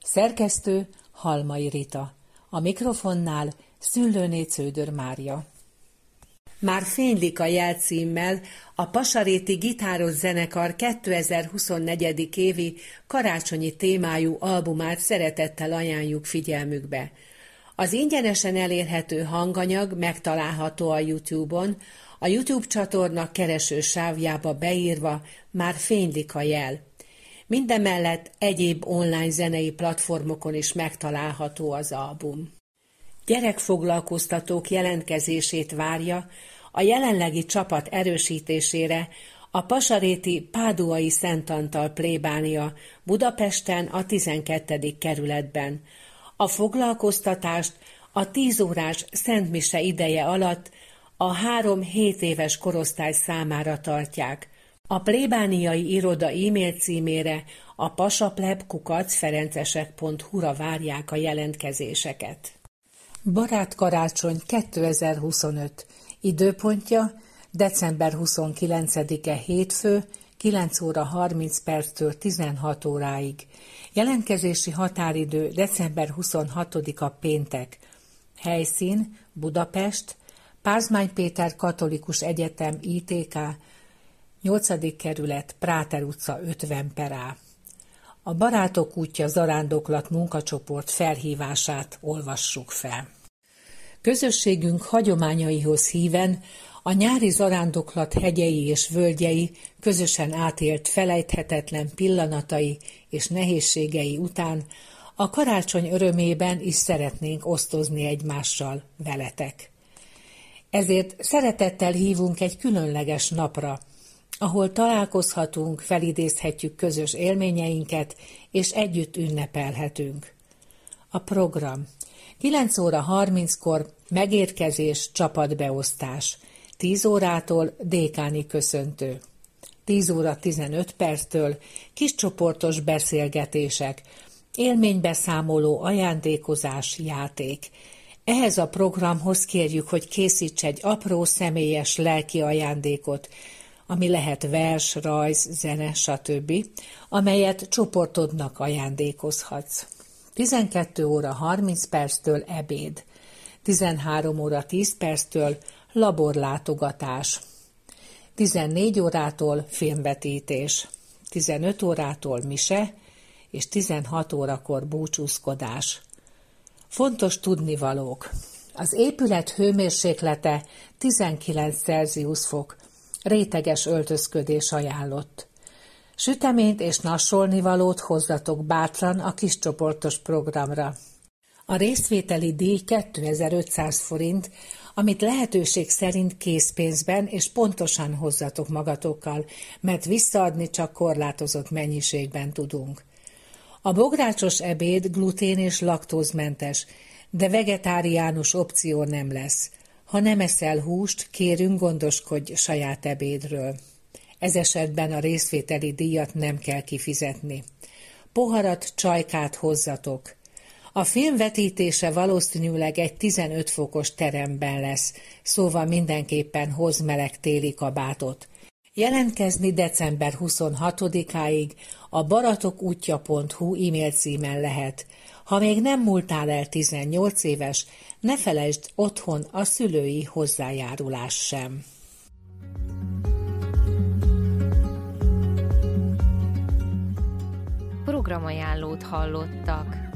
Szerkesztő Halmai Rita. A mikrofonnál Szüllőné Cződör Mária. Már fénylik a jel címmel a Pasaréti Gitáros Zenekar 2024. évi karácsonyi témájú albumát szeretettel ajánljuk figyelmükbe. Az ingyenesen elérhető hanganyag megtalálható a YouTube-on, a YouTube csatorna kereső sávjába beírva Már fénylik a jel. Mindemellett egyéb online zenei platformokon is megtalálható az album. Gyerekfoglalkoztatók jelentkezését várja a jelenlegi csapat erősítésére a pasaréti Páduai Szent Antal plébánia Budapesten a 12. kerületben. A foglalkoztatást a 10 órás szentmise ideje alatt a 3-7 éves korosztály számára tartják. A plébániai iroda e-mail címére a pasapleb@ferencesek.hu-ra várják a jelentkezéseket. Barátkarácsony 2025. Időpontja december 29-e hétfő 9 óra 30 perctől 16 óráig. Jelentkezési határidő december 26-a péntek. Helyszín Budapest, Pázmány Péter Katolikus Egyetem ITK, 8. kerület, Práter utca 50/A. A Barátok útja zarándoklat munkacsoport felhívását olvassuk fel. Közösségünk hagyományaihoz híven a nyári zarándoklat hegyei és völgyei közösen átélt felejthetetlen pillanatai és nehézségei után a karácsony örömében is szeretnénk osztozni egymással veletek. Ezért szeretettel hívunk egy különleges napra, ahol találkozhatunk, felidézhetjük közös élményeinket, és együtt ünnepelhetünk. A program: 9 óra 30-kor megérkezés, csapatbeosztás, 10 órától dékáni köszöntő, 10 óra 15 perctől kiscsoportos beszélgetések, élménybeszámoló, ajándékozás, játék. Ehhez a programhoz kérjük, hogy készíts egy apró, személyes lelki ajándékot, ami lehet vers, rajz, zene, stb., amelyet csoportodnak ajándékozhatsz. 12 óra 30 perctől ebéd, 13 óra 10 perctől laborlátogatás, 14 órától filmvetítés, 15 órától mise, és 16 órakor búcsúzkodás. Fontos tudnivalók: az épület hőmérséklete 19 Celsius fok, réteges öltözködés ajánlott. Süteményt és nassolnivalót hozzatok bátran a kiscsoportos programra. A részvételi díj 2500 forint, amit lehetőség szerint készpénzben és pontosan hozzatok magatokkal, mert visszaadni csak korlátozott mennyiségben tudunk. A bográcsos ebéd glutén- és laktózmentes, de vegetáriánus opció nem lesz. Ha nem eszel húst, kérünk, gondoskodj saját ebédről. Ez esetben a részvételi díjat nem kell kifizetni. Poharat, csajkát hozzatok. A film vetítése valószínűleg egy 15 fokos teremben lesz, szóval mindenképpen hozz meleg téli kabátot. Jelentkezni december 26-áig a baratokútja.hu e-mail címen lehet. Ha még nem múltál el 18 éves, ne felejtsd otthon a szülői hozzájárulás sem. Programajánlót hallottak.